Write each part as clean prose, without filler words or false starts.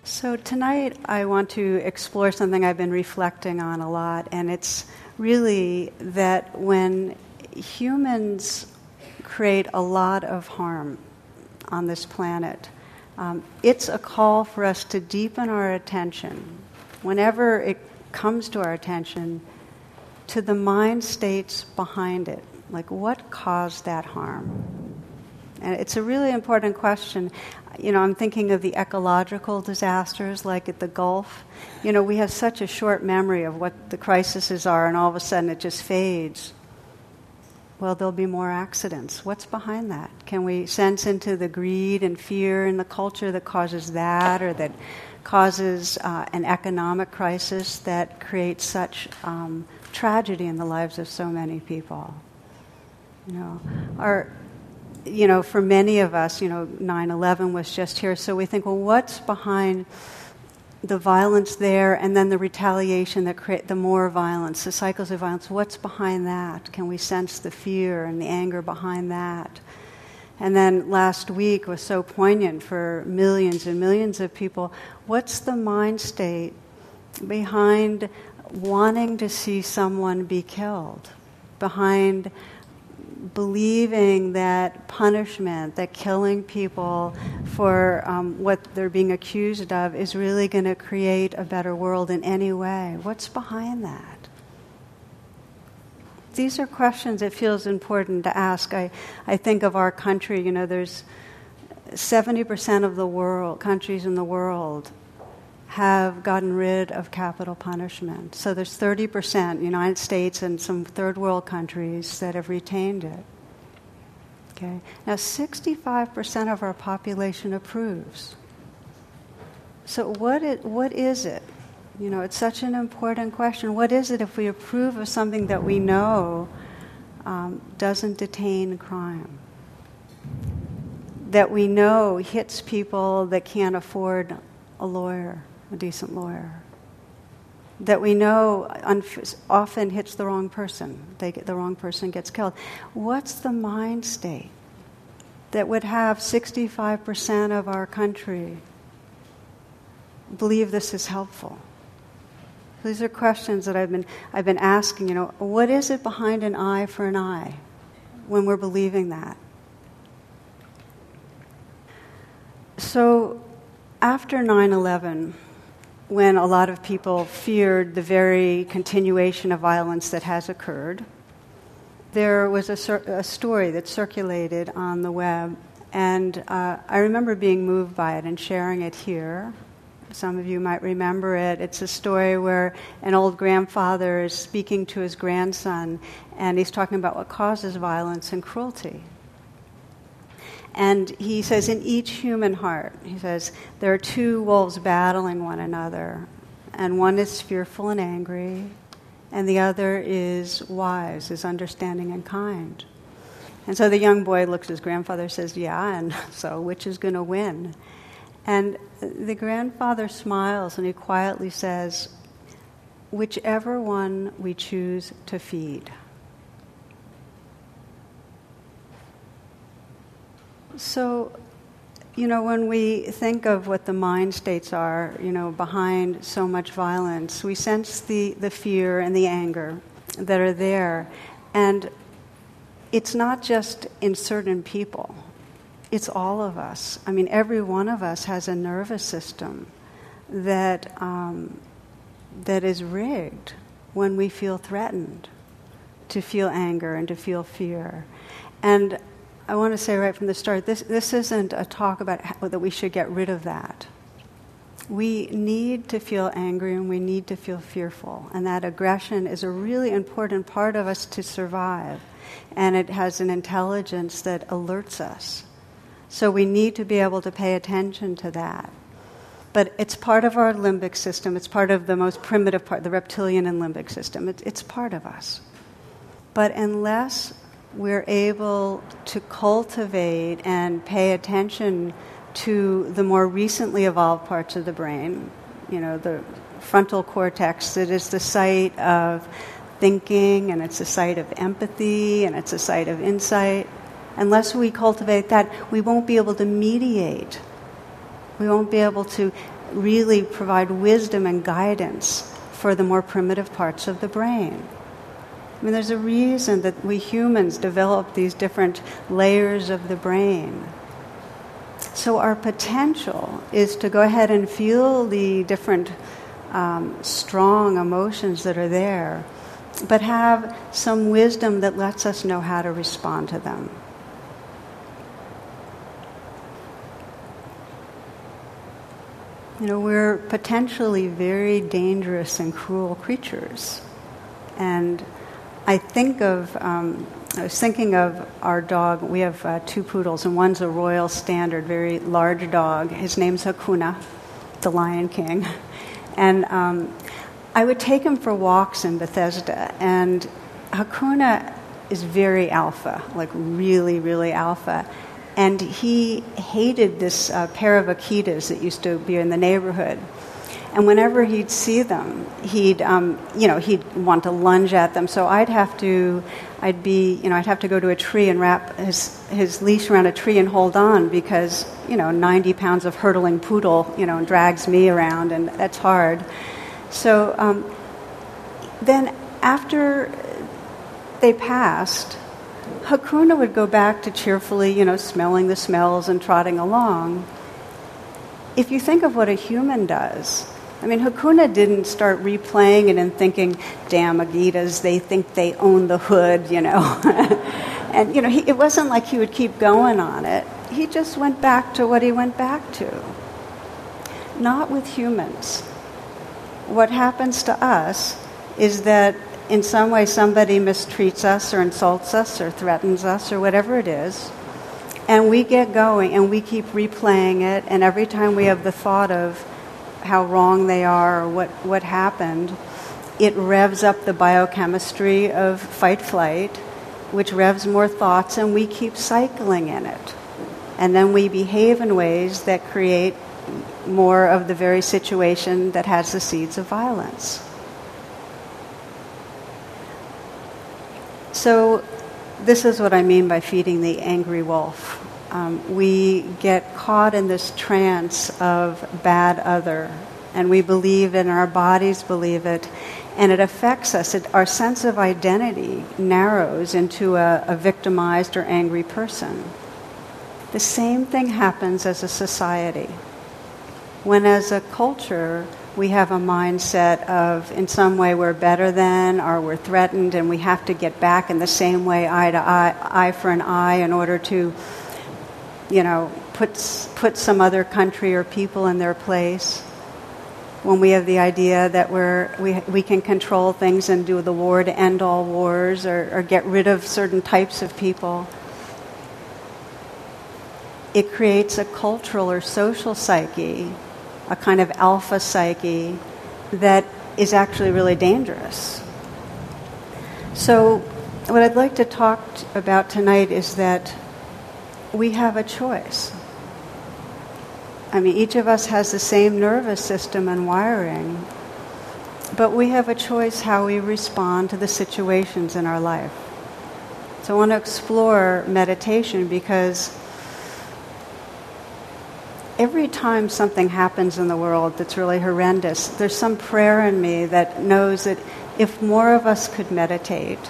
So tonight I want to explore something I've been reflecting on a lot, and it's really that when humans create a lot of harm on this planet, it's a call for us to deepen our attention, whenever it comes to our attention, to the mind states behind it. Like, what caused that harm? And it's a really important question. You know, I'm thinking of the ecological disasters, like at the Gulf. You know, we have such a short memory of what the crises are, and all of a sudden it just fades. Well, there'll be more accidents. What's behind that? Can we sense into the greed and fear in the culture that causes that, or that causes an economic crisis that creates such tragedy in the lives of so many people? For many of us, 9/11 was just here, so we think, well, what's behind the violence there, and then the retaliation that create the more violence, the cycles of violence? What's behind that? Can we sense the fear and the anger behind that? And then last week was so poignant for millions and millions of people. What's the mind state behind wanting to see someone be killed? Behind believing that punishment, that killing people for what they're being accused of is really going to create a better world in any way? What's behind that? These are questions it feels important to ask. I think of our country, there's 70% of the world, countries in the world, have gotten rid of capital punishment. So there's 30%, United States and some third world countries, that have retained it. Okay. Now 65% of our population approves. So what is it? It's such an important question. What is it if we approve of something that we know doesn't detain crime? That we know hits people that can't afford a lawyer, a decent lawyer. That we know often hits the wrong person. The wrong person gets killed. What's the mind state that would have 65% of our country believe this is helpful? These are questions that I've been asking. What is it behind an eye for an eye when we're believing that? So after 9/11, when a lot of people feared the very continuation of violence that has occurred, there was a story that circulated on the web, and I remember being moved by it and sharing it here. Some of you might remember it. It's a story where an old grandfather is speaking to his grandson, and he's talking about what causes violence and cruelty. And he says, in each human heart, he says, there are two wolves battling one another, and one is fearful and angry, and the other is wise, is understanding and kind. And so the young boy looks at his grandfather and says, yeah, and so which is going to win? And the grandfather smiles and he quietly says, whichever one we choose to feed. So, when we think of what the mind states are, behind so much violence, we sense the fear and the anger that are there. And it's not just in certain people. It's all of us. I mean, every one of us has a nervous system that is rigged when we feel threatened, to feel anger and to feel fear. And I want to say right from the start, this isn't a talk about that we should get rid of that. We need to feel angry and we need to feel fearful. And that aggression is a really important part of us to survive. And it has an intelligence that alerts us. So we need to be able to pay attention to that. But it's part of our limbic system. It's part of the most primitive part, the reptilian and limbic system. It's part of us. But unless we're able to cultivate and pay attention to the more recently evolved parts of the brain, the frontal cortex that is the site of thinking, and it's the site of empathy, and it's the site of insight. Unless we cultivate that, we won't be able to mediate. We won't be able to really provide wisdom and guidance for the more primitive parts of the brain. I mean, there's a reason that we humans develop these different layers of the brain. So our potential is to go ahead and feel the different strong emotions that are there, but have some wisdom that lets us know how to respond to them. You know, we're potentially very dangerous and cruel creatures. And I was thinking of our dog. We have 2 poodles, and one's a Royal Standard, very large dog. His name's Hakuna, the Lion King. And I would take him for walks in Bethesda, and Hakuna is very alpha, like really, really alpha. And he hated this pair of Akitas that used to be in the neighborhood. And whenever he'd see them, he'd want to lunge at them. So I'd have to go to a tree and wrap his leash around a tree and hold on because, 90 pounds of hurtling poodle, drags me around, and that's hard. So then after they passed, Hakuna would go back to cheerfully, smelling the smells and trotting along. If you think of what a human does, I mean, Hakuna didn't start replaying it and thinking, damn Agitas, they think they own the hood, And, it wasn't like he would keep going on it. He just went back to what he went back to. Not with humans. What happens to us is that in some way somebody mistreats us or insults us or threatens us or whatever it is, and we get going and we keep replaying it, and every time we have the thought of how wrong they are or what happened, it revs up the biochemistry of fight-flight, which revs more thoughts, and we keep cycling in it. And then we behave in ways that create more of the very situation that has the seeds of violence. So this is what I mean by feeding the angry wolf. We get caught in this trance of bad other, and we believe it, and our bodies believe it, and it affects us. Our sense of identity narrows into a victimized or angry person. The same thing happens as a society. When as a culture we have a mindset of, in some way, we're better than, or we're threatened, and we have to get back in the same way, eye to eye, eye for an eye, in order to, put some other country or people in their place. When we have the idea that we can control things and do the war to end all wars, or get rid of certain types of people, it creates a cultural or social psyche, a kind of alpha psyche that is actually really dangerous. So what I'd like to talk about tonight is that we have a choice. I mean, each of us has the same nervous system and wiring, but we have a choice how we respond to the situations in our life. So I want to explore meditation because every time something happens in the world that's really horrendous, there's some prayer in me that knows that if more of us could meditate,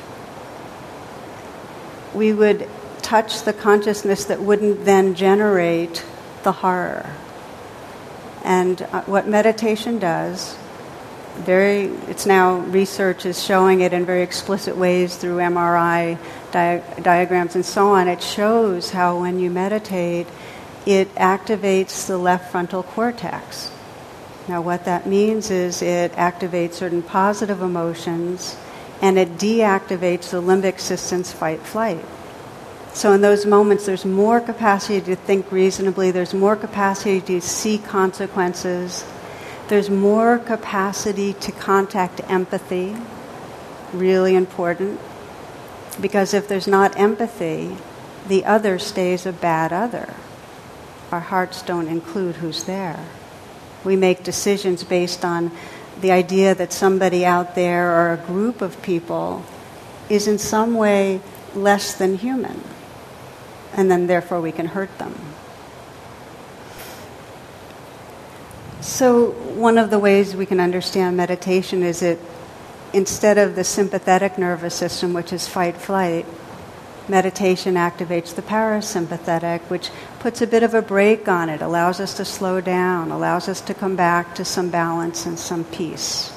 we would touch the consciousness that wouldn't then generate the horror. And what meditation does, it's now research is showing it in very explicit ways through MRI diagrams and so on. It shows how when you meditate, it activates the left frontal cortex. Now what that means is it activates certain positive emotions and it deactivates the limbic system's fight-flight. So in those moments there's more capacity to think reasonably, there's more capacity to see consequences, there's more capacity to contact empathy, really important, because if there's not empathy, the other stays a bad other. Our hearts don't include who's there. We make decisions based on the idea that somebody out there or a group of people is in some way less than human, and then therefore we can hurt them. So one of the ways we can understand meditation is that instead of the sympathetic nervous system, which is fight-flight, meditation activates the parasympathetic, which puts a bit of a brake on it, allows us to slow down, allows us to come back to some balance and some peace.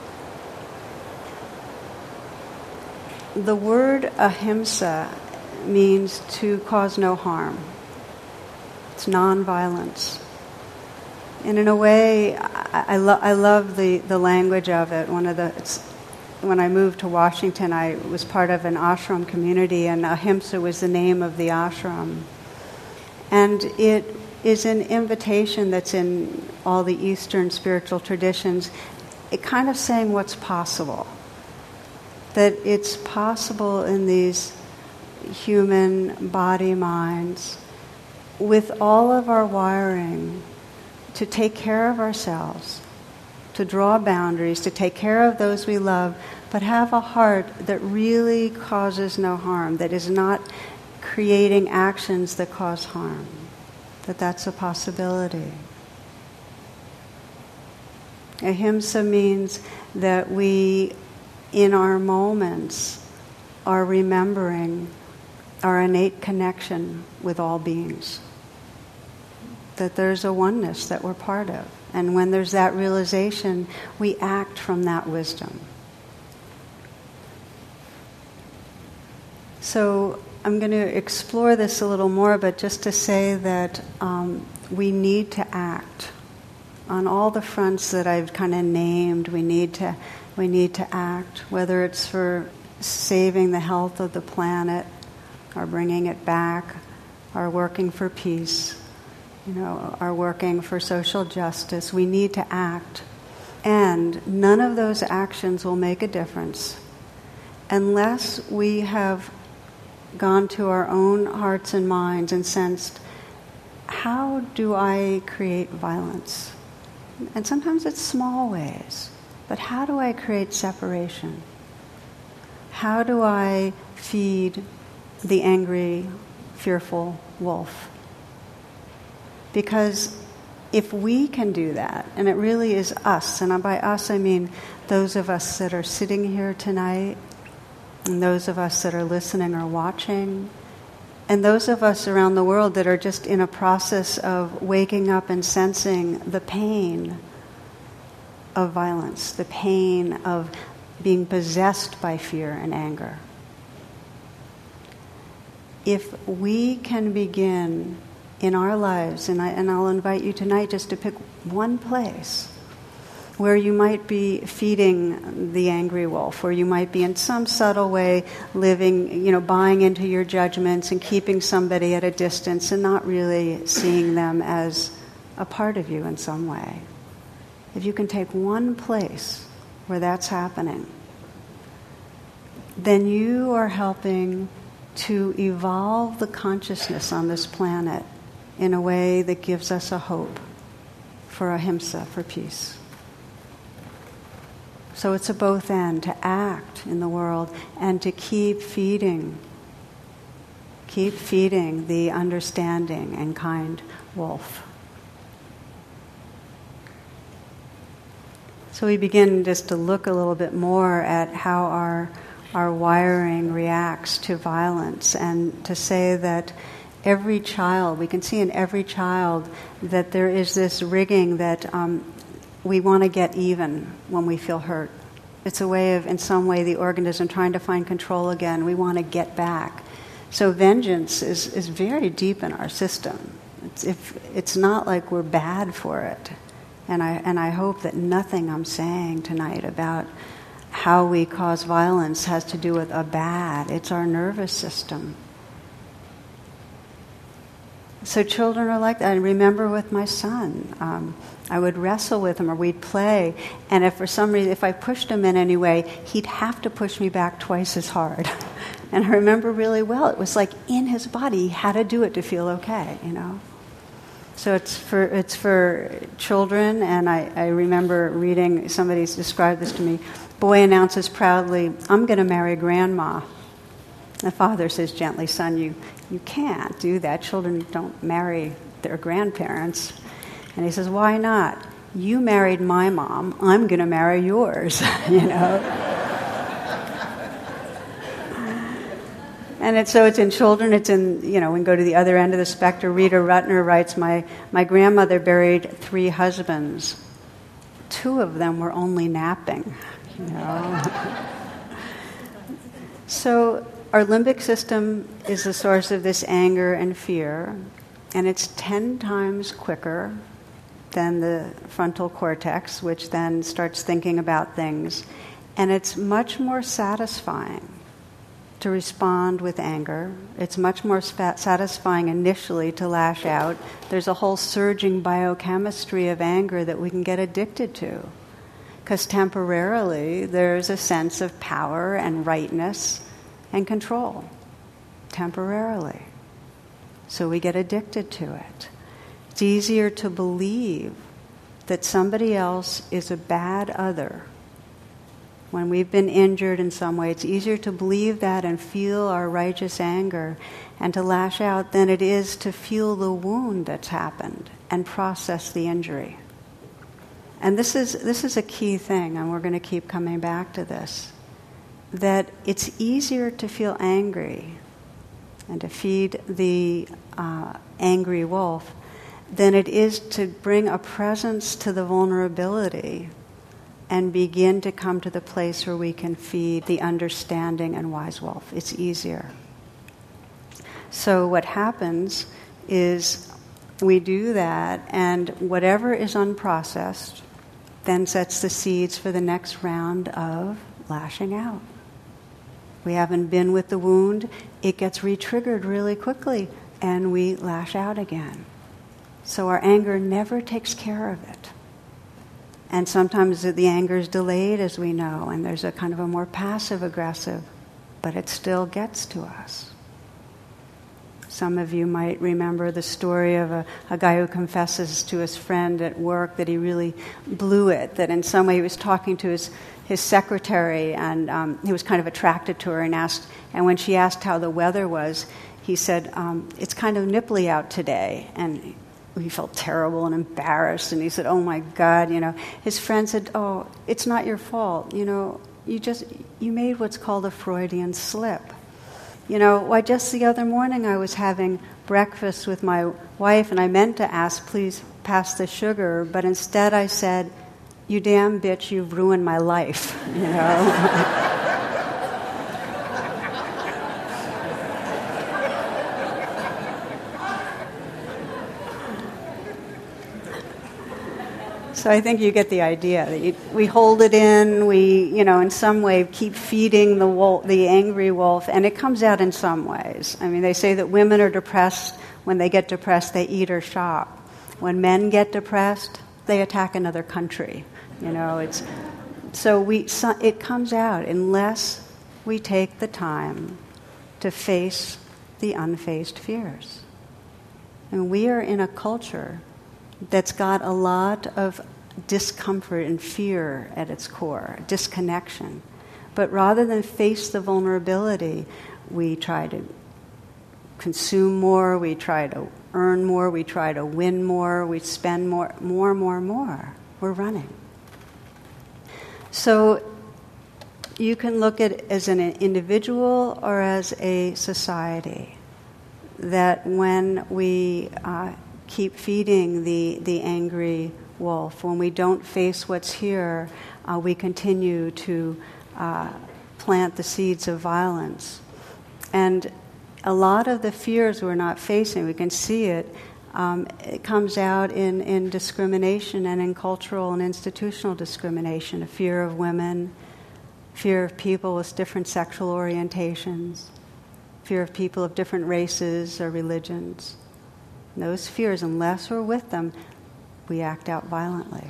The word ahimsa means to cause no harm. It's non-violence. And in a way, I love the language of it. When I moved to Washington, I was part of an ashram community, and ahimsa was the name of the ashram. And it is an invitation that's in all the Eastern spiritual traditions, it kind of saying what's possible. That it's possible in these human body minds, with all of our wiring, to take care of ourselves, to draw boundaries, to take care of those we love, but have a heart that really causes no harm, that is not creating actions that cause harm, that's a possibility. Ahimsa means that we, in our moments, are remembering our innate connection with all beings. That there's a oneness that we're part of. And when there's that realization, we act from that wisdom. So I'm going to explore this a little more, but just to say that we need to act. On all the fronts that I've kind of named, we need to act, whether it's for saving the health of the planet, or bringing it back, or working for peace, are working for social justice. We need to act. And none of those actions will make a difference unless we have gone to our own hearts and minds and sensed, how do I create violence? And sometimes it's small ways, but how do I create separation? How do I feed the angry, fearful wolf? Because if we can do that, and it really is us, and by us I mean those of us that are sitting here tonight, and those of us that are listening or watching, and those of us around the world that are just in a process of waking up and sensing the pain of violence, the pain of being possessed by fear and anger. If we can begin in our lives, and I'll invite you tonight just to pick one place where you might be feeding the angry wolf, or you might be in some subtle way living, buying into your judgments and keeping somebody at a distance and not really seeing them as a part of you in some way. If you can take one place where that's happening, then you are helping to evolve the consciousness on this planet in a way that gives us a hope for ahimsa, for peace. So it's a both end, to act in the world and to keep feeding the understanding and kind wolf. So we begin just to look a little bit more at how our wiring reacts to violence, and to say that every child, we can see in every child that there is this rigging that we want to get even when we feel hurt. It's a way of, in some way, the organism trying to find control again. We want to get back. So vengeance is very deep in our system. It's not like we're bad for it. And I hope that nothing I'm saying tonight about how we cause violence has to do with a bad. It's our nervous system. So children are like that. I remember with my son, I would wrestle with him, or we'd play, and if for some reason, if I pushed him in any way, he'd have to push me back twice as hard. And I remember really well, it was like in his body, he had to do it to feel okay, So it's for children, and I remember reading, somebody's described this to me, boy announces proudly, "I'm going to marry grandma." The father says gently, "Son, you can't do that. Children don't marry their grandparents." And he says, "Why not?" you married my mom, I'm going to marry yours, you know. And it's in children, it's in, we can go to the other end of the spectrum. Rita Rutner writes, my grandmother buried 3 husbands. 2 of them were only napping, So our limbic system is the source of this anger and fear, and it's 10 times quicker than the frontal cortex, which then starts thinking about things. And it's much more satisfying to respond with anger. It's much more satisfying initially to lash out. There's a whole surging biochemistry of anger that we can get addicted to, because temporarily there's a sense of power and rightness and control. Temporarily. So we get addicted to it. It's easier to believe that somebody else is a bad other. When we've been injured in some way, it's easier to believe that and feel our righteous anger and to lash out than it is to feel the wound that's happened and process the injury. And this is a key thing, and we're going to keep coming back to this, that it's easier to feel angry and to feed the angry wolf than it is to bring a presence to the vulnerability and begin to come to the place where we can feed the understanding and wise wolf. It's easier. So what happens is we do that, and whatever is unprocessed then sets the seeds for the next round of lashing out. We haven't been with the wound, it gets re-triggered really quickly, and we lash out again. So our anger never takes care of it. And sometimes the anger is delayed, as we know, and there's a kind of a more passive-aggressive, but it still gets to us. Some of you might remember the story of a guy who confesses to his friend at work that he really blew it, that in some way he was talking to his secretary, and he was kind of attracted to her, and when she asked how the weather was, he said, it's kind of nipply out today, and he felt terrible and embarrassed, and he said, oh my God, His friend said, oh, it's not your fault, you made what's called a Freudian slip. Why just the other morning I was having breakfast with my wife, and I meant to ask, please pass the sugar, but instead I said, you damn bitch, you've ruined my life, So I think you get the idea. That we hold it in, we, in some way keep feeding the angry wolf, and it comes out in some ways. I mean, they say that women are depressed. When they get depressed, they eat or shop. When men get depressed, they attack another country. It comes out unless we take the time to face the unfaced fears. And we are in a culture that's got a lot of discomfort and fear at its core, disconnection. But rather than face the vulnerability, we try to consume more, we try to earn more, we try to win more, we spend more. We're running. So you can look at it as an individual or as a society, that when we keep feeding the angry wolf, when we don't face what's here, we continue to plant the seeds of violence. And a lot of the fears we're not facing, we can see it, it comes out in discrimination and in cultural and institutional discrimination, a fear of women, fear of people with different sexual orientations, fear of people of different races or religions. And those fears, unless we're with them, we act out violently.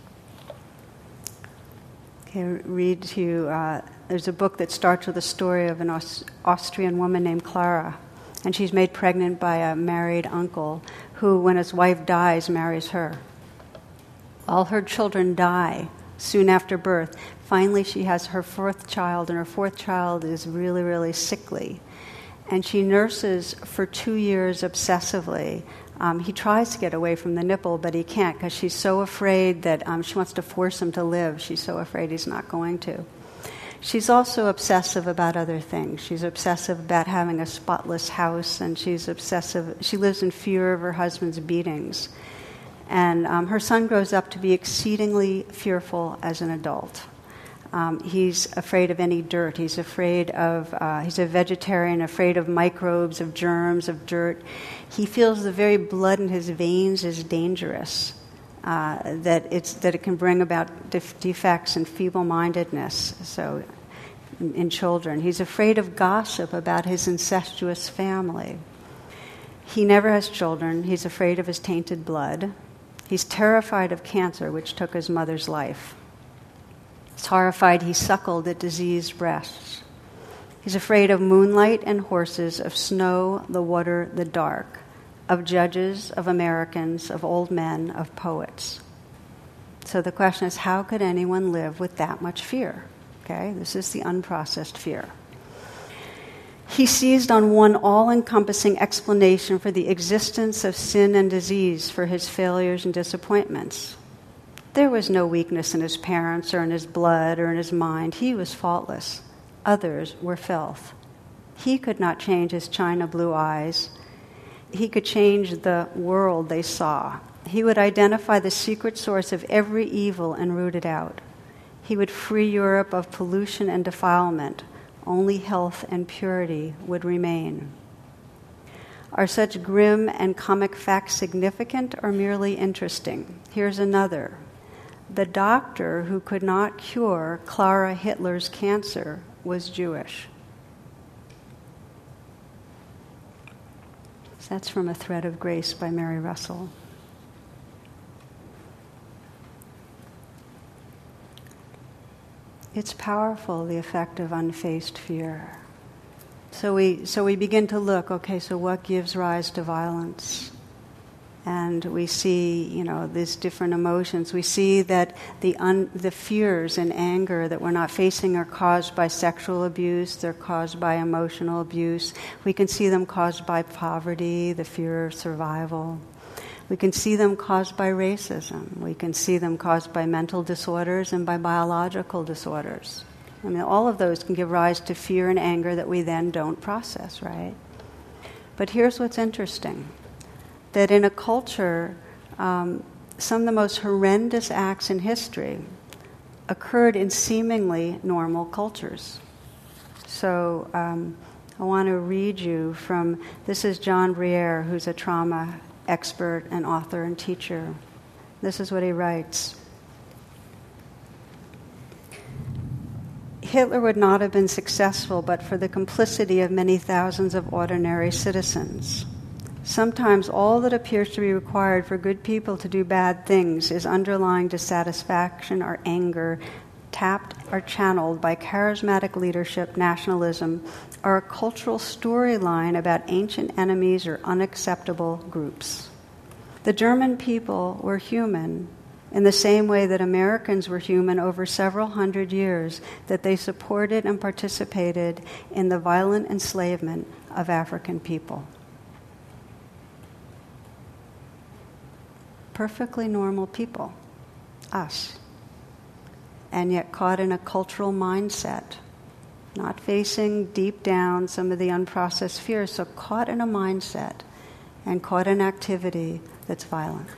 Okay, read to you, there's a book that starts with a story of an Austrian woman named Clara, and she's made pregnant by a married uncle who, when his wife dies, marries her. All her children die soon after birth. Finally, she has her 4th child, and her 4th child is really, really sickly. And she nurses for 2 years obsessively He tries to get away from the nipple, but he can't because she's so afraid that she wants to force him to live. She's so afraid he's not going to. She's also obsessive about other things. She's obsessive about having a spotless house, and she lives in fear of her husband's beatings. And her son grows up to be exceedingly fearful as an adult. He's afraid of any dirt. He's a vegetarian, afraid of microbes, of germs, of dirt. He feels the very blood in his veins is dangerous, that it can bring about defects and feeble-mindedness. So, in children, he's afraid of gossip about his incestuous family. He never has children. He's afraid of his tainted blood. He's terrified of cancer, which took his mother's life. He's horrified he suckled at diseased breasts. He's afraid of moonlight and horses, of snow, the water, the dark, of judges, of Americans, of old men, of poets. So the question is, how could anyone live with that much fear? Okay, this is the unprocessed fear. He seized on one all-encompassing explanation for the existence of sin and disease, for his failures and disappointments. There was no weakness in his parents or in his blood or in his mind. He was faultless. Others were filth. He could not change his china blue eyes. He could change the world they saw. He would identify the secret source of every evil and root it out. He would free Europe of pollution and defilement. Only health and purity would remain. Are such grim and comic facts significant or merely interesting? Here's another. The doctor who could not cure Clara Hitler's cancer was Jewish. So that's from A Thread of Grace by Mary Russell. It's powerful, the effect of unfaced fear. So we begin to look, okay, so what gives rise to violence? And we see, these different emotions. We see that the fears and anger that we're not facing are caused by sexual abuse. They're caused by emotional abuse. We can see them caused by poverty, the fear of survival. We can see them caused by racism. We can see them caused by mental disorders and by biological disorders. I mean, all of those can give rise to fear and anger that we then don't process, right? But here's what's interesting. That in a culture, some of the most horrendous acts in history occurred in seemingly normal cultures. So I want to read you from, this is John Briere, who's a trauma expert and author and teacher. This is what he writes. Hitler would not have been successful but for the complicity of many thousands of ordinary citizens. Sometimes all that appears to be required for good people to do bad things is underlying dissatisfaction or anger, tapped or channeled by charismatic leadership, nationalism, or a cultural storyline about ancient enemies or unacceptable groups. The German people were human in the same way that Americans were human over several hundred years, that they supported and participated in the violent enslavement of African people. Perfectly normal people, us, and yet caught in a cultural mindset, not facing deep down some of the unprocessed fears, so caught in a mindset and caught in activity that's violent.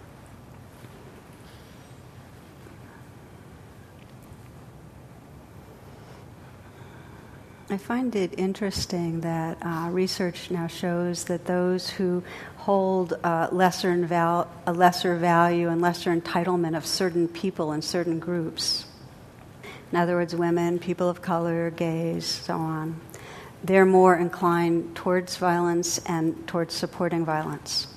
I find it interesting that research now shows that those who hold a lesser value and lesser entitlement of certain people and certain groups, in other words, women, people of color, gays, so on, they're more inclined towards violence and towards supporting violence.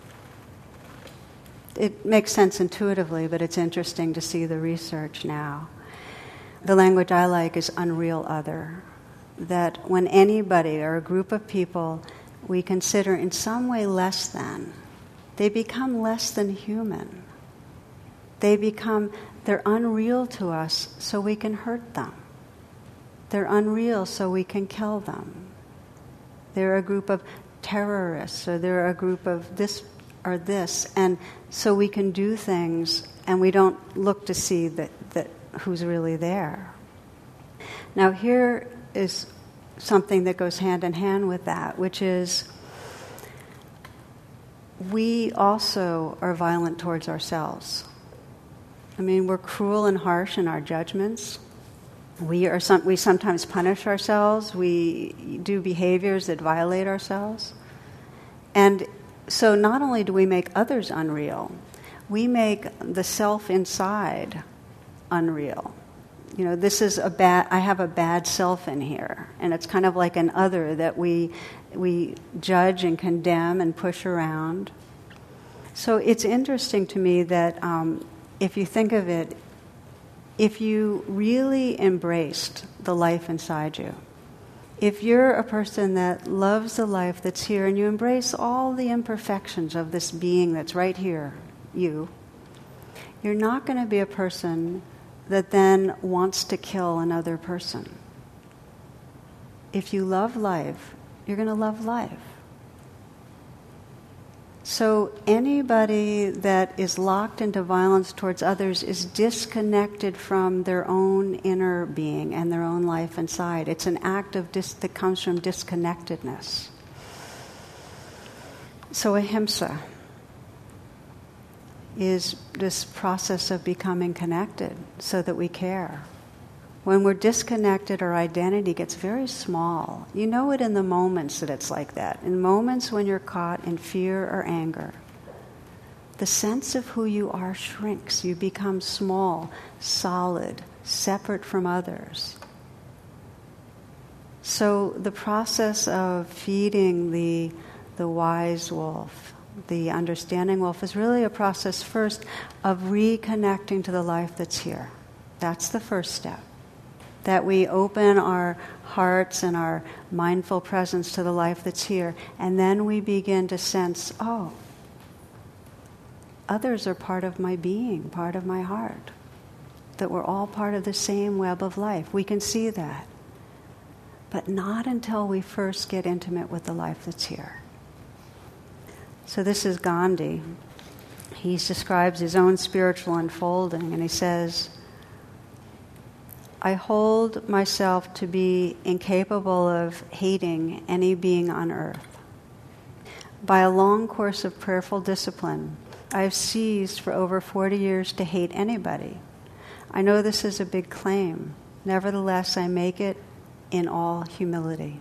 It makes sense intuitively, but it's interesting to see the research now. The language I like is unreal other. That when anybody or a group of people we consider in some way less than, they become less than human. They're unreal to us so we can hurt them. They're unreal so we can kill them. They're a group of terrorists, or they're a group of this or this. And so we can do things and we don't look to see that who's really there. Now here is something that goes hand in hand with that, which is we also are violent towards ourselves. I mean, we're cruel and harsh in our judgments. We sometimes punish ourselves. We do behaviors that violate ourselves. And so not only do we make others unreal, we make the self inside unreal. You know, I have a bad self in here, and it's kind of like an other that we judge and condemn and push around. So it's interesting to me that if you think of it, if you really embraced the life inside you, if you're a person that loves the life that's here and you embrace all the imperfections of this being that's right here, you're not going to be a person that then wants to kill another person. If you love life, you're going to love life. So anybody that is locked into violence towards others is disconnected from their own inner being and their own life inside. It's an act of that comes from disconnectedness. So ahimsa is this process of becoming connected so that we care. When we're disconnected, our identity gets very small. You know it in the moments that it's like that. In moments when you're caught in fear or anger, the sense of who you are shrinks. You become small, solid, separate from others. So the process of feeding the wise wolf, the understanding wolf, is really a process first of reconnecting to the life that's here. That's the first step. That we open our hearts and our mindful presence to the life that's here, and then we begin to sense, oh, others are part of my being, part of my heart, that we're all part of the same web of life. We can see that. But not until we first get intimate with the life that's here. So this is Gandhi. He describes his own spiritual unfolding, and he says, I hold myself to be incapable of hating any being on earth. By a long course of prayerful discipline, I have ceased for over 40 years to hate anybody. I know this is a big claim. Nevertheless, I make it in all humility.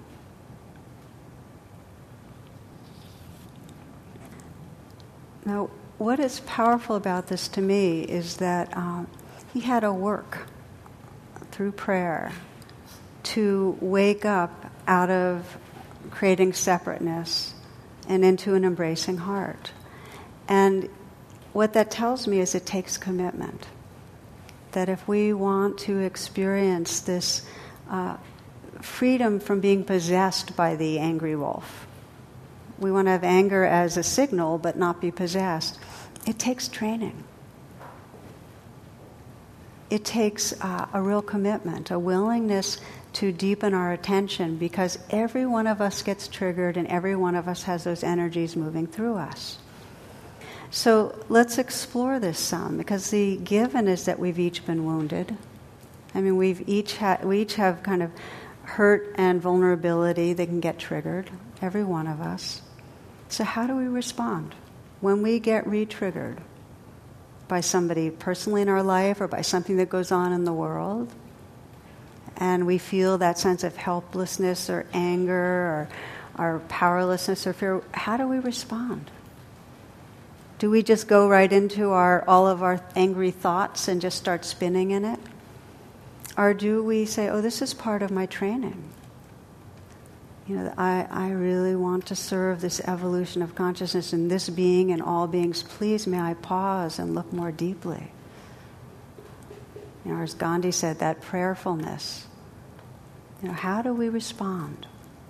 Now, what is powerful about this to me is that he had to work through prayer to wake up out of creating separateness and into an embracing heart. And what that tells me is it takes commitment. That if we want to experience this freedom from being possessed by the angry wolf, we want to have anger as a signal but not be possessed, it takes training. It takes a real commitment, a willingness to deepen our attention, because every one of us gets triggered and every one of us has those energies moving through us. So let's explore this some, because the given is that we've each been wounded. I mean, we each have kind of hurt and vulnerability that can get triggered, every one of us. So how do we respond when we get re-triggered by somebody personally in our life or by something that goes on in the world, and we feel that sense of helplessness or anger or our powerlessness or fear? How do we respond? Do we just go right into all of our angry thoughts and just start spinning in it? Or do we say, oh, this is part of my training? You know, I really want to serve this evolution of consciousness in this being and all beings. Please, may I pause and look more deeply. You know, as Gandhi said, that prayerfulness. You know, how do we respond?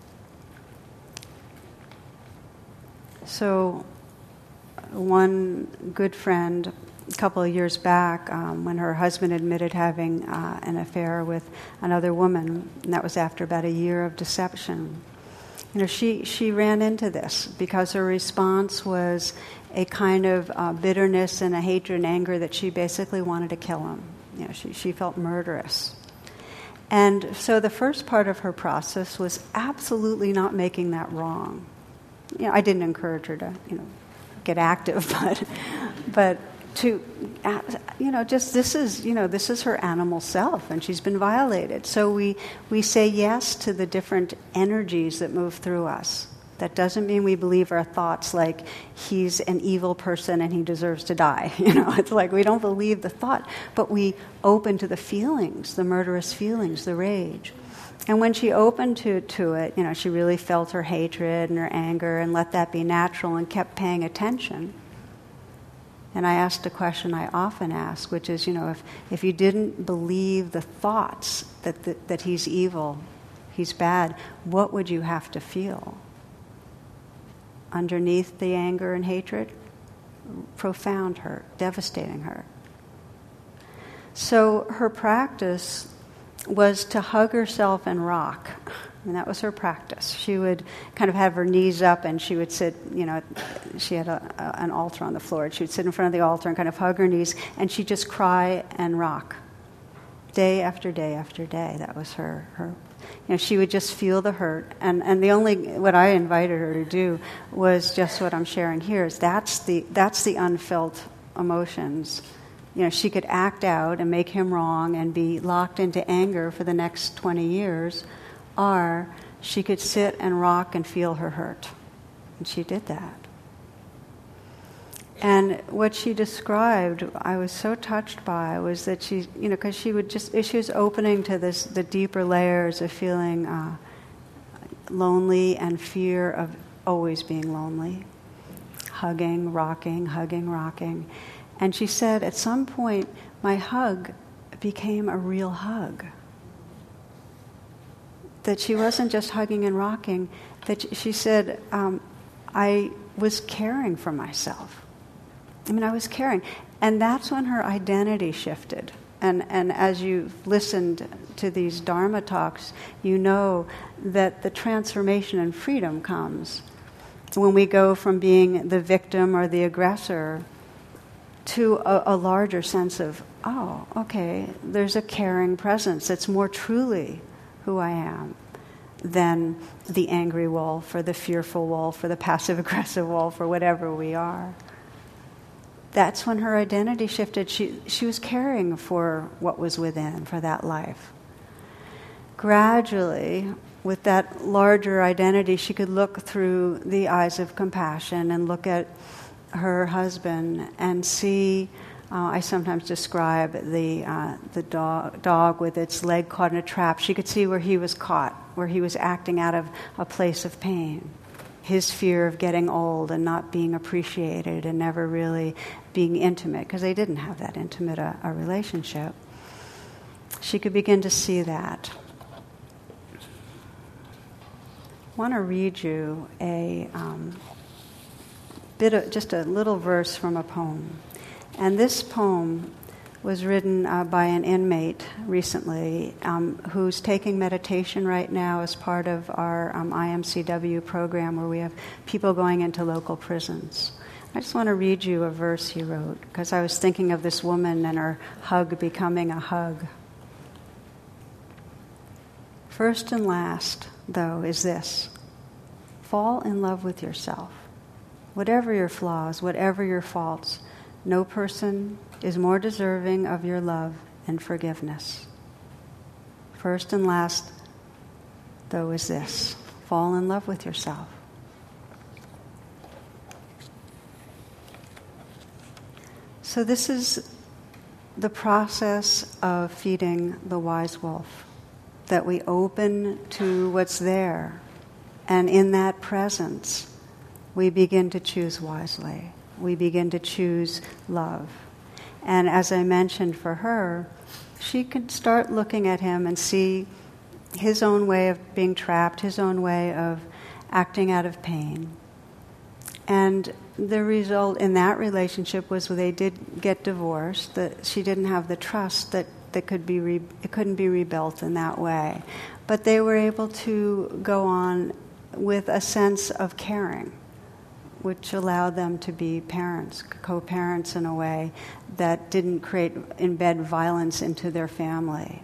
So, one good friend, a couple of years back, when her husband admitted having an affair with another woman, and that was after about a year of deception, She ran into this because her response was a kind of bitterness and a hatred and anger that she basically wanted to kill him. She felt murderous. And so the first part of her process was absolutely not making that wrong. I didn't encourage her to, get active, but to, just this is her animal self, and she's been violated. So we say yes to the different energies that move through us. That doesn't mean we believe our thoughts like he's an evil person and he deserves to die. It's like we don't believe the thought, but we open to the feelings, the murderous feelings, the rage. And when she opened to it, she really felt her hatred and her anger and let that be natural and kept paying attention. And I asked a question I often ask, which is, if you didn't believe the thoughts that he's evil, he's bad, what would you have to feel? Underneath the anger and hatred, profound hurt, devastating hurt. So her practice was to hug herself and rock. And that was her practice. She would kind of have her knees up and she would sit, she had an altar on the floor. She would sit in front of the altar and kind of hug her knees, and she'd just cry and rock. Day after day after day. That was her. She would just feel the hurt. And what I invited her to do was just what I'm sharing here, is that's the unfelt emotions. She could act out and make him wrong and be locked into anger for the next 20 years, or she could sit and rock and feel her hurt. And she did that. And what she described, I was so touched by, was that she, because she was opening to the deeper layers of feeling lonely and fear of always being lonely. Hugging, rocking. And she said, at some point, my hug became a real hug. That she wasn't just hugging and rocking, that she said, I was caring for myself. I was caring. And that's when her identity shifted. And as you've listened to these Dharma talks, you know that the transformation and freedom comes when we go from being the victim or the aggressor to a larger sense of, oh, okay, there's a caring presence that's more truly who I am than the angry wolf or the fearful wolf or the passive-aggressive wolf or whatever we are. That's when her identity shifted. She was caring for what was within, for that life. Gradually, with that larger identity, she could look through the eyes of compassion and look at her husband and see, I sometimes describe the dog with its leg caught in a trap. She could see where he was caught, where he was acting out of a place of pain. His fear of getting old and not being appreciated and never really being intimate, because they didn't have that intimate a relationship. She could begin to see that. I want to read you just a little verse from a poem. And this poem was written by an inmate recently who's taking meditation right now as part of our IMCW program, where we have people going into local prisons. I just want to read you a verse he wrote, because I was thinking of this woman and her hug becoming a hug. First and last, though, is this: fall in love with yourself. Whatever your flaws, whatever your faults, no person is more deserving of your love and forgiveness. First and last, though, is this: fall in love with yourself. So this is the process of feeding the wise wolf, that we open to what's there, and in that presence, we begin to choose wisely. We begin to choose love. And as I mentioned for her, she could start looking at him and see his own way of being trapped, his own way of acting out of pain. And the result in that relationship was they did get divorced, that she didn't have the trust that it couldn't be rebuilt in that way. But they were able to go on with a sense of caring, which allowed them to be parents, co-parents in a way that didn't embed violence into their family.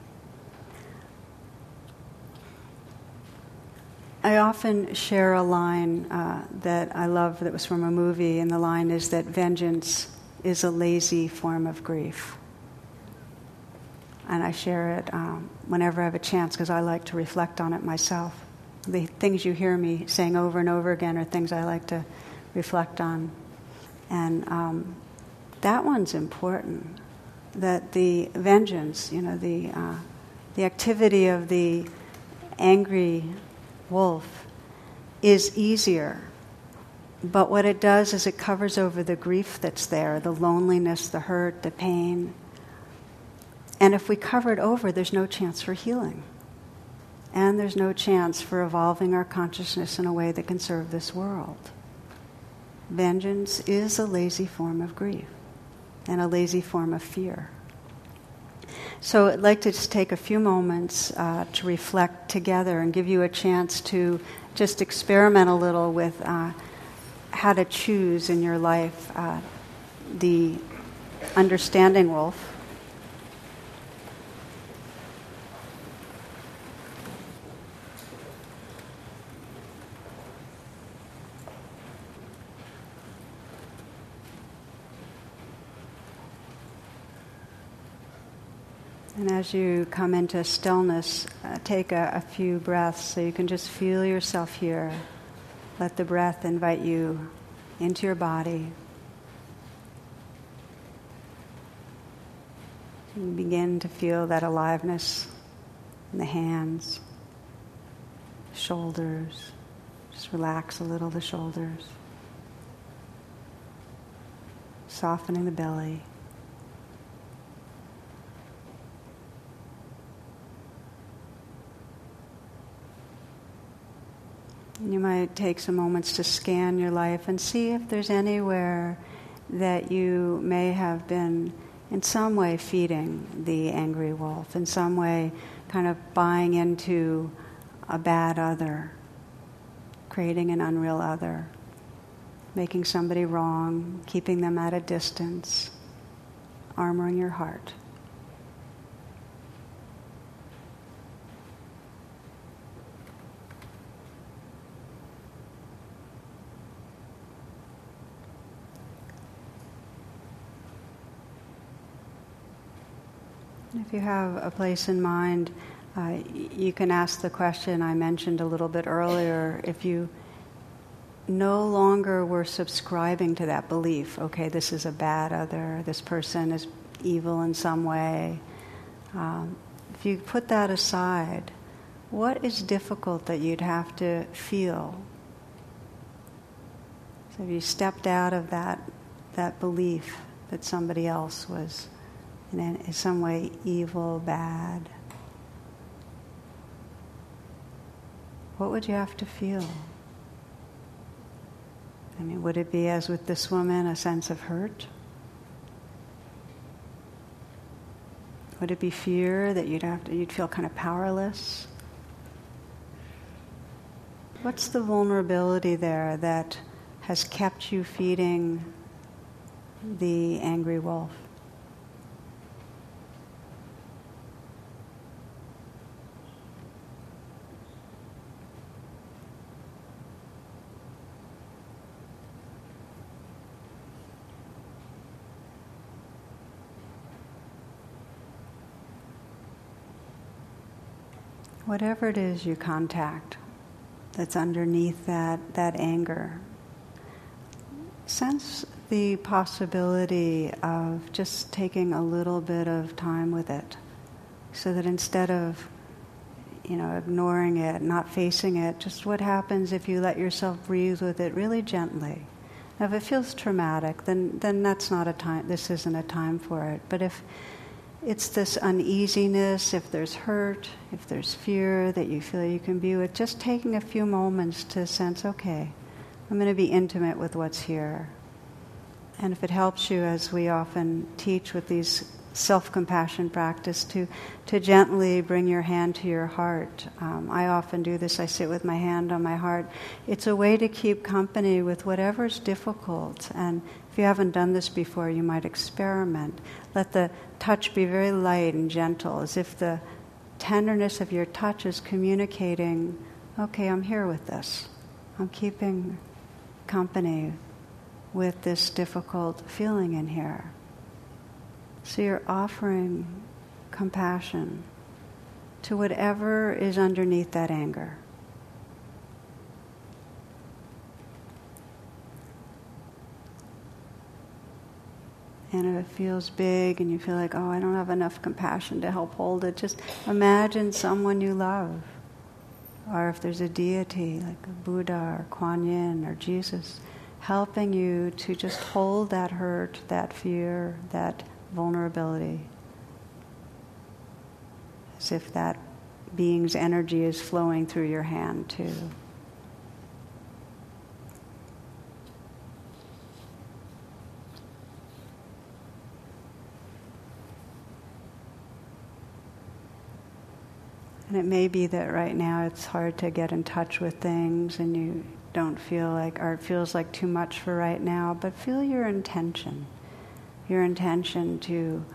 I often share a line that I love that was from a movie, and the line is that vengeance is a lazy form of grief. And I share it whenever I have a chance because I like to reflect on it myself. The things you hear me saying over and over again are things I like to reflect on. And that one's important, that the vengeance, the activity of the angry wolf is easier. But what it does is it covers over the grief that's there, the loneliness, the hurt, the pain. And if we cover it over, there's no chance for healing. And there's no chance for evolving our consciousness in a way that can serve this world. Vengeance is a lazy form of grief and a lazy form of fear. So I'd like to just take a few moments to reflect together and give you a chance to just experiment a little with how to choose in your life the understanding wolf. And as you come into stillness, take a few breaths so you can just feel yourself here. Let the breath invite you into your body. You begin to feel that aliveness in the hands, shoulders. Just relax a little the shoulders. Softening the belly. You might take some moments to scan your life and see if there's anywhere that you may have been in some way feeding the angry wolf, in some way kind of buying into a bad other, creating an unreal other, making somebody wrong, keeping them at a distance, armoring your heart. If you have a place in mind, you can ask the question I mentioned a little bit earlier. If you no longer were subscribing to that belief, okay, this is a bad other, this person is evil in some way, if you put that aside, what is difficult that you'd have to feel? So if you stepped out of that belief that somebody else was in some way evil, bad, what would you have to feel? I mean, would it be, as with this woman, a sense of hurt? Would it be fear that you'd feel kind of powerless? What's the vulnerability there that has kept you feeding the angry wolf? Whatever it is you contact that's underneath that anger, sense the possibility of just taking a little bit of time with it, so that instead of ignoring it, not facing it, just what happens if you let yourself breathe with it really gently. Now, if it feels traumatic, then that's not a time. This isn't a time for it. But if it's this uneasiness, if there's hurt, if there's fear that you feel you can be with, just taking a few moments to sense, okay, I'm going to be intimate with what's here. And if it helps you, as we often teach with these self-compassion practice to gently bring your hand to your heart. I often do this. I sit with my hand on my heart. It's a way to keep company with whatever's difficult. And if you haven't done this before, you might experiment. Let the touch be very light and gentle, as if the tenderness of your touch is communicating, okay, I'm here with this. I'm keeping company with this difficult feeling in here. So you're offering compassion to whatever is underneath that anger. And if it feels big and you feel like, oh, I don't have enough compassion to help hold it, just imagine someone you love. Or if there's a deity like a Buddha or Kuan Yin or Jesus, helping you to just hold that hurt, that fear, that vulnerability, as if that being's energy is flowing through your hand too. And it may be that right now it's hard to get in touch with things and you don't feel like, or it feels like too much for right now, but feel your intention to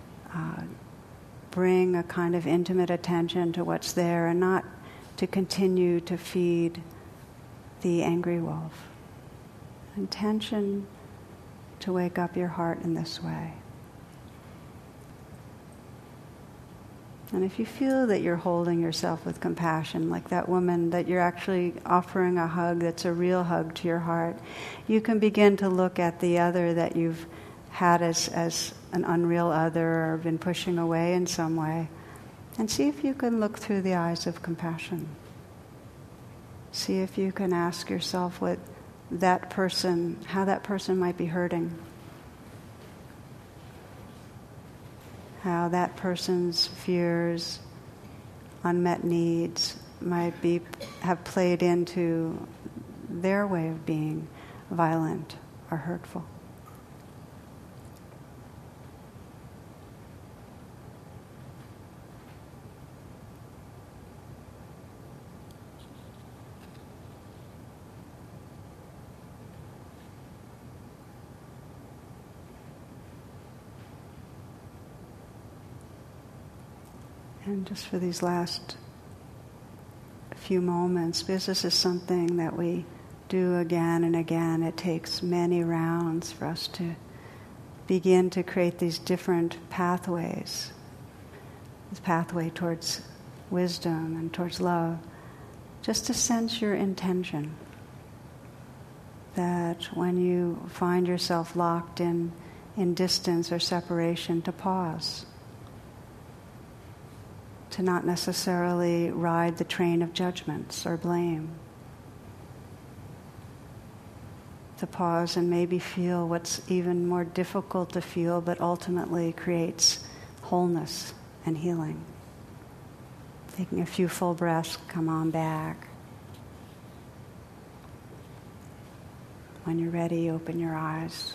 bring a kind of intimate attention to what's there and not to continue to feed the angry wolf. Intention to wake up your heart in this way. And if you feel that you're holding yourself with compassion, like that woman, that you're actually offering a hug that's a real hug to your heart, you can begin to look at the other that you've had as an unreal other or been pushing away in some way, and see if you can look through the eyes of compassion. See if you can ask yourself how that person might be hurting. How that person's fears, unmet needs might have played into their way of being violent or hurtful. And just for these last few moments, because this is something that we do again and again, it takes many rounds for us to begin to create these different pathways. This pathway towards wisdom and towards love. Just to sense your intention. That when you find yourself locked in distance or separation, to pause. To not necessarily ride the train of judgments or blame. To pause and maybe feel what's even more difficult to feel, but ultimately creates wholeness and healing. Taking a few full breaths, come on back. When you're ready, open your eyes.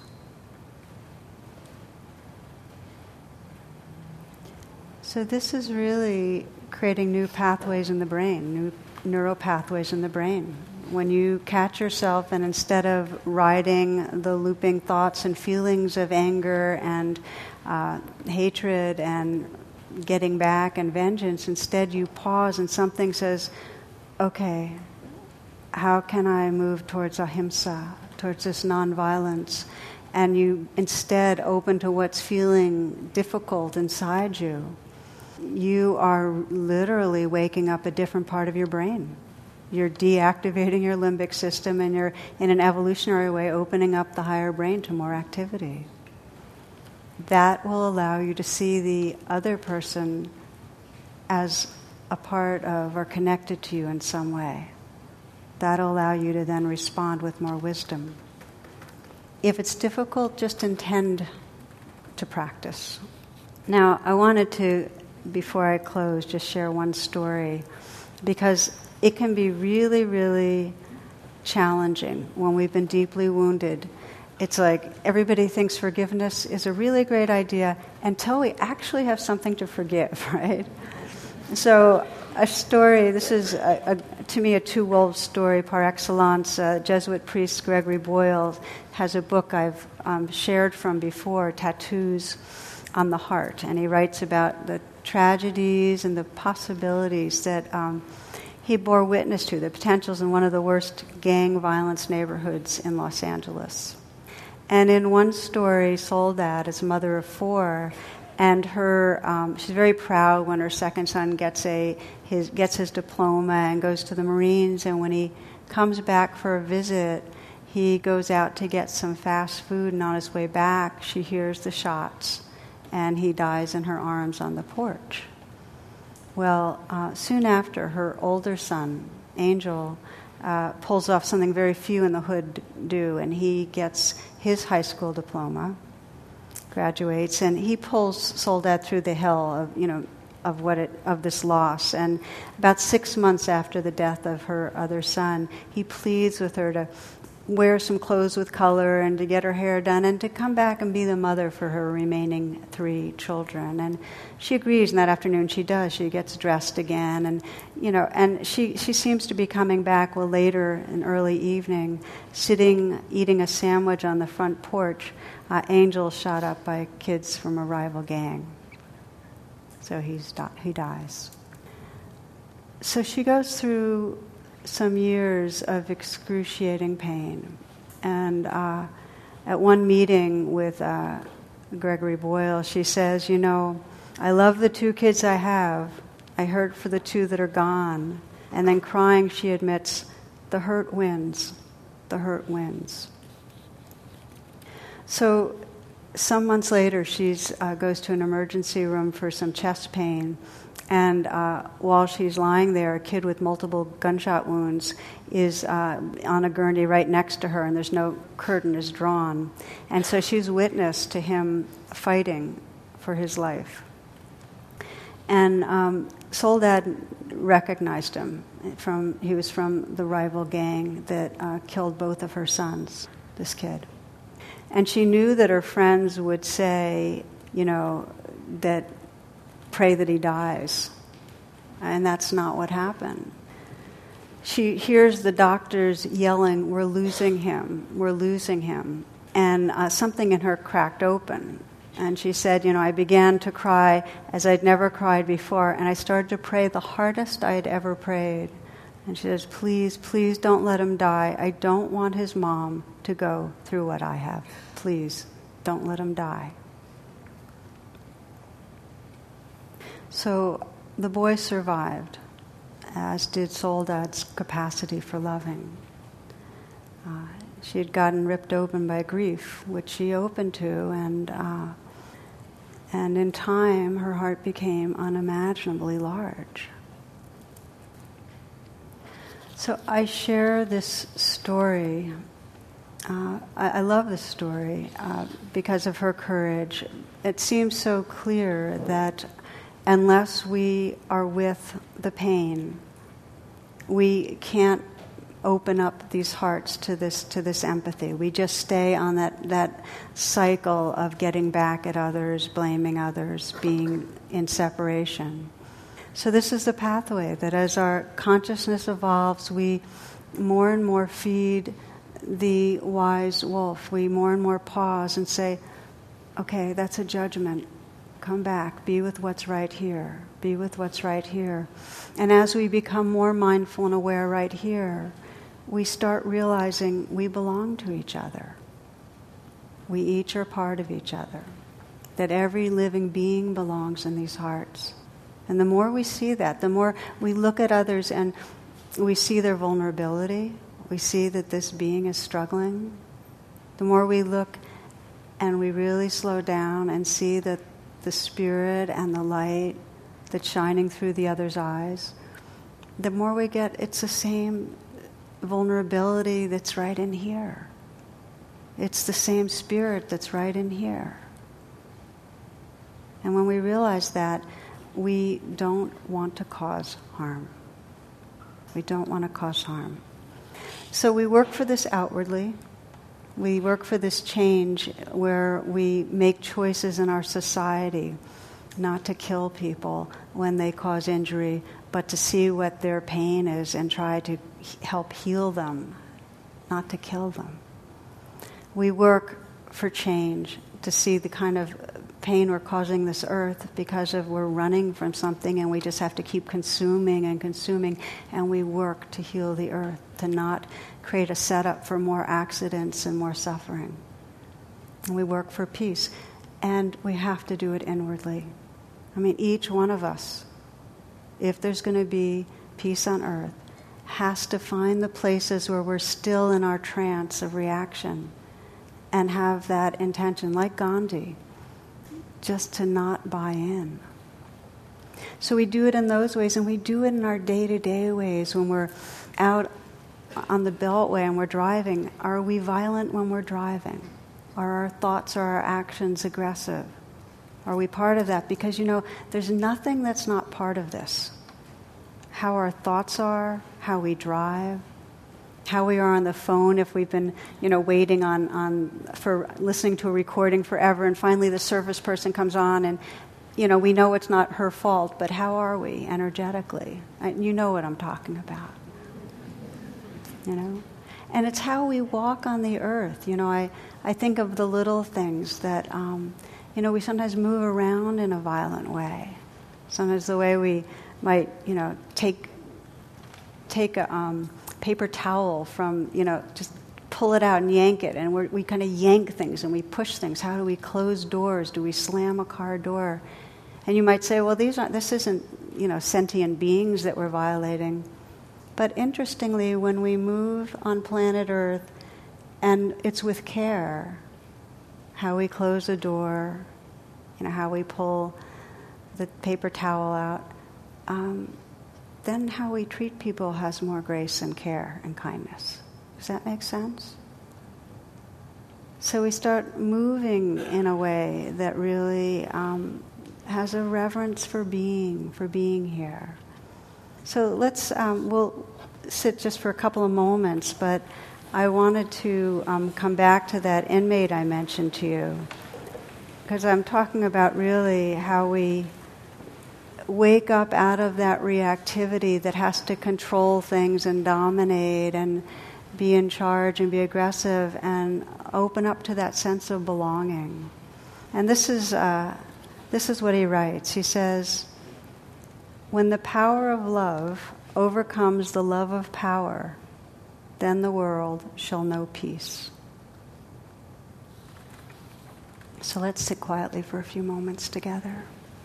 So this is really creating new pathways in the brain, new neural pathways in the brain. When you catch yourself and instead of riding the looping thoughts and feelings of anger and hatred and getting back and vengeance, instead you pause and something says, okay, how can I move towards ahimsa, towards this nonviolence? And you instead open to what's feeling difficult inside you. You are literally waking up a different part of your brain. You're deactivating your limbic system and you're, in an evolutionary way, opening up the higher brain to more activity. That will allow you to see the other person as a part of or connected to you in some way. That'll allow you to then respond with more wisdom. If it's difficult, just intend to practice. Now, I wanted to, before I close, just share one story, because it can be really, really challenging when we've been deeply wounded it's like everybody thinks forgiveness is a really great idea until we actually have something to forgive, right? So a story, this is, to me, a two-wolves story par excellence. Jesuit priest Gregory Boyle has a book I've shared from before, Tattoos on the Heart, and he writes about the tragedies and the possibilities that he bore witness to, the potentials in one of the worst gang violence neighborhoods in Los Angeles. And in one story, Soledad is a mother of four, and she's very proud when her second son gets his diploma and goes to the Marines. And when he comes back for a visit, he goes out to get some fast food, and on his way back, she hears the shots, and he dies in her arms on the porch. Well, soon after, her older son, Angel, pulls off something very few in the hood do, and he gets his high school diploma, graduates, and he pulls Soledad through the hell of this loss. And about 6 months after the death of her other son, he pleads with her to wear some clothes with color and to get her hair done and to come back and be the mother for her remaining 3 children. And she agrees, and that afternoon she does. She gets dressed again, and she seems to be coming back. Well, later in early evening, sitting eating a sandwich on the front porch, Angel shot up by kids from a rival gang. So he dies. So she goes through some years of excruciating pain. And at one meeting with Gregory Boyle, she says, I love the 2 kids I have. I hurt for the 2 that are gone. And then crying, she admits, the hurt wins. The hurt wins. So some months later, she goes to an emergency room for some chest pain. And while she's lying there, a kid with multiple gunshot wounds is on a gurney right next to her, and there's no curtain is drawn. And so she's witness to him fighting for his life. And Soledad recognized him. He was from the rival gang that killed both of her sons, this kid. And she knew that her friends would say, that pray that he dies. And that's not what happened. She hears the doctors yelling, we're losing him, we're losing him. And something in her cracked open. And she said, I began to cry as I'd never cried before, and I started to pray the hardest I had ever prayed. And she says, please, please don't let him die. I don't want his mom to go through what I have. Please, don't let him die. So the boy survived, as did Soledad's capacity for loving. She had gotten ripped open by grief, which she opened to, and in time her heart became unimaginably large. So I share this story. I love this story because of her courage. It seems so clear that unless we are with the pain, we can't open up these hearts to this empathy. We just stay on that cycle of getting back at others, blaming others, being in separation. So this is the pathway that as our consciousness evolves, we more and more feed the wise wolf. We more and more pause and say, okay, that's a judgment. Come back, be with what's right here. Be with what's right here. And as we become more mindful and aware right here, we start realizing we belong to each other. We each are part of each other. That every living being belongs in these hearts. And the more we see that, the more we look at others and we see their vulnerability, we see that this being is struggling, the more we look and we really slow down and see that the spirit and the light that's shining through the other's eyes, the more we get, it's the same vulnerability that's right in here. It's the same spirit that's right in here. And when we realize that, we don't want to cause harm. We don't want to cause harm. So we work for this outwardly. We work for this change where we make choices in our society not to kill people when they cause injury, but to see what their pain is and try to help heal them, not to kill them. We work for change to see the kind of pain we're causing this earth because of we're running from something and we just have to keep consuming and consuming, and we work to heal the earth, to not create a setup for more accidents and more suffering. And we work for peace, and we have to do it inwardly. I mean, each one of us, if there's going to be peace on earth, has to find the places where we're still in our trance of reaction and have that intention, like Gandhi, just to not buy in. So we do it in those ways, and we do it in our day-to-day ways. When we're out on the Beltway and we're driving, are we violent when we're driving? Are our thoughts or our actions aggressive? Are we part of that? Because, there's nothing that's not part of this. How our thoughts are, how we drive, how we are on the phone if we've been, waiting for listening to a recording forever, and finally the service person comes on, and, we know it's not her fault, but how are we energetically? You know what I'm talking about, And it's how we walk on the earth. I think of the little things that, we sometimes move around in a violent way. Sometimes the way we might, take a paper towel from, just pull it out and yank it, and we kind of yank things and we push things. How do we close doors? Do we slam a car door? And you might say, well, this isn't, sentient beings that we're violating. But interestingly, when we move on planet Earth, and it's with care, how we close a door, how we pull the paper towel out, then how we treat people has more grace and care and kindness. Does that make sense? So we start moving in a way that really has a reverence for being here. So let's, we'll sit just for a couple of moments, but I wanted to come back to that inmate I mentioned to you, because I'm talking about really how we wake up out of that reactivity that has to control things and dominate and be in charge and be aggressive, and open up to that sense of belonging. And this is what he writes. He says, when the power of love overcomes the love of power, then the world shall know peace. So let's sit quietly for a few moments together.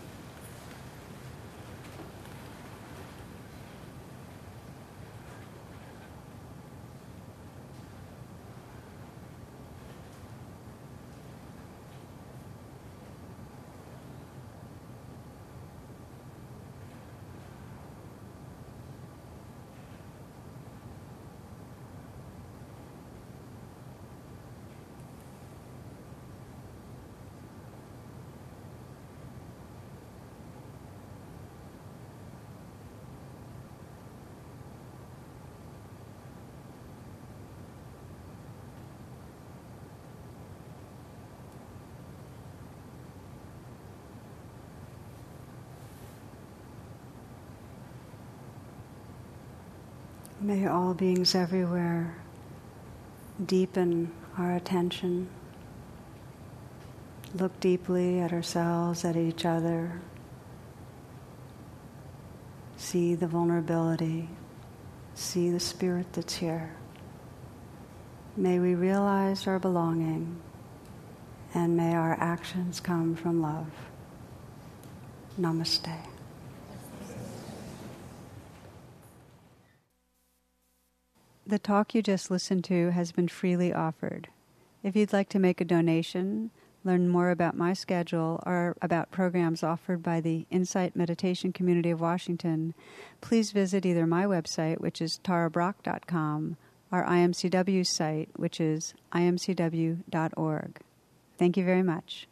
May all beings everywhere deepen our attention. Look deeply at ourselves, at each other. See the vulnerability. See the spirit that's here. May we realize our belonging, and may our actions come from love. Namaste. The talk you just listened to has been freely offered. If you'd like to make a donation, learn more about my schedule, or about programs offered by the Insight Meditation Community of Washington, please visit either my website, which is tarabrach.com, or IMCW's site, which is imcw.org. Thank you very much.